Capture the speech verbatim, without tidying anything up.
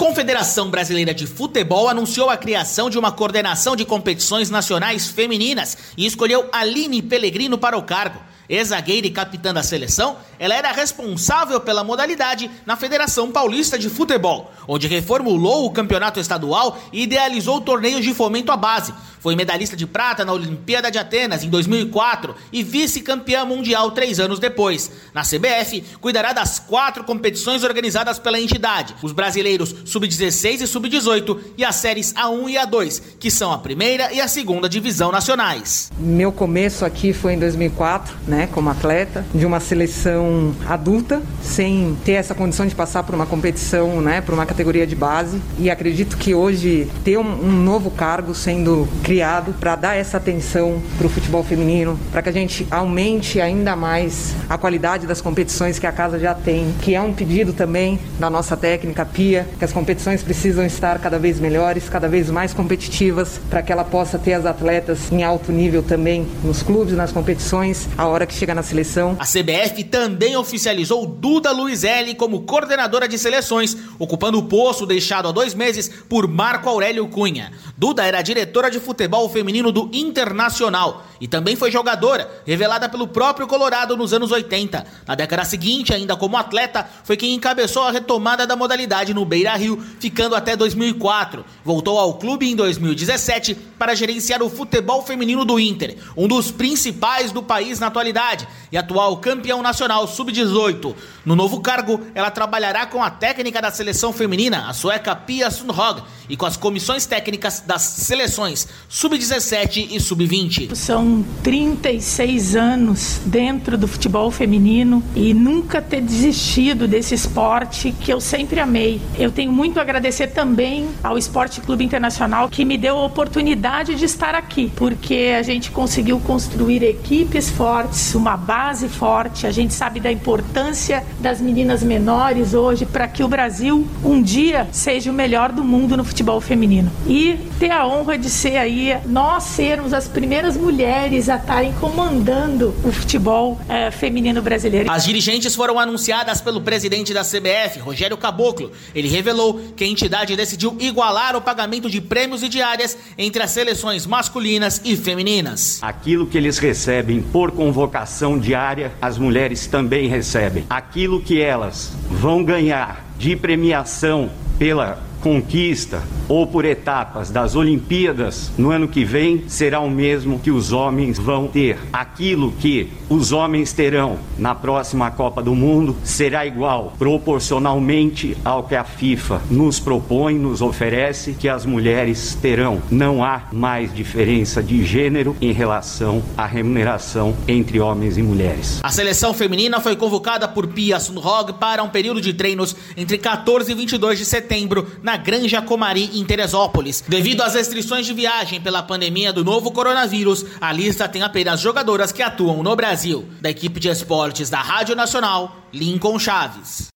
Confederação Brasileira de Futebol anunciou a criação de uma coordenação de competições nacionais femininas e escolheu Aline Pellegrino para o cargo. Ex-zagueira e capitã da seleção, ela era responsável pela modalidade na Federação Paulista de Futebol, onde reformulou o campeonato estadual e idealizou torneios de fomento à base. Foi medalhista de prata na Olimpíada de Atenas em dois mil e quatro e vice-campeã mundial três anos depois. Na C B F, cuidará das quatro competições organizadas pela entidade, os brasileiros sub dezesseis e sub dezoito e as séries A um e A dois, que são a primeira e a segunda divisão nacionais. Meu começo aqui foi em dois mil e quatro, né, como atleta, de uma seleção adulta, sem ter essa condição de passar por uma competição, né, por uma categoria de base. E acredito que hoje ter um, um novo cargo sendo criado para dar essa atenção para o futebol feminino, para que a gente aumente ainda mais a qualidade das competições que a casa já tem, que é um pedido também da nossa técnica Pia, que as competições precisam estar cada vez melhores, cada vez mais competitivas, para que ela possa ter as atletas em alto nível também nos clubes, nas competições, a hora que chega na seleção. A C B F também oficializou Duda Luizelli como coordenadora de seleções, ocupando o posto deixado há dois meses por Marco Aurélio Cunha. Duda era diretora de futebol feminino do Internacional e também foi jogadora, revelada pelo próprio Colorado nos anos oitenta. Na década seguinte, ainda como atleta, foi quem encabeçou a retomada da modalidade no Beira-Rio, ficando até dois mil e quatro. Voltou ao clube em dois mil e dezessete para gerenciar o futebol feminino do Inter, um dos principais do país na atualidade e atual campeão nacional sub dezoito. No novo cargo, ela trabalhará com a técnica da seleção feminina, a sueca Pia Sundhage, e com as comissões técnicas das seleções sub dezessete e sub vinte. São trinta e seis anos dentro do futebol feminino e nunca ter desistido desse esporte que eu sempre amei. Eu tenho muito a agradecer também ao Esporte Clube Internacional, que me deu a oportunidade de estar aqui, porque a gente conseguiu construir equipes fortes, uma base forte. A gente sabe da importância das meninas menores hoje para que o Brasil um dia seja o melhor do mundo no futebol feminino. E ter a honra de ser aí, nós sermos as primeiras mulheres a estarem comandando o futebol é, feminino brasileiro. As dirigentes foram anunciadas pelo presidente da C B F, Rogério Caboclo. Ele revelou que a entidade decidiu igualar o pagamento de prêmios e diárias entre as seleções masculinas e femininas. Aquilo que eles recebem por convocação diária, as mulheres também recebem. Aquilo que elas vão ganhar de premiação pela conquista ou por etapas das Olimpíadas no ano que vem será o mesmo que os homens vão ter. Aquilo que os homens terão na próxima Copa do Mundo será igual proporcionalmente ao que a FIFA nos propõe, nos oferece, que as mulheres terão. Não há mais diferença de gênero em relação à remuneração entre homens e mulheres. A seleção feminina foi convocada por Pia Sundhage para um período de treinos entre quatorze e vinte e dois de setembro na Granja Comari, em Teresópolis. Devido às restrições de viagem pela pandemia do novo coronavírus, a lista tem apenas jogadoras que atuam no Brasil. Da equipe de esportes da Rádio Nacional, Lincoln Chaves.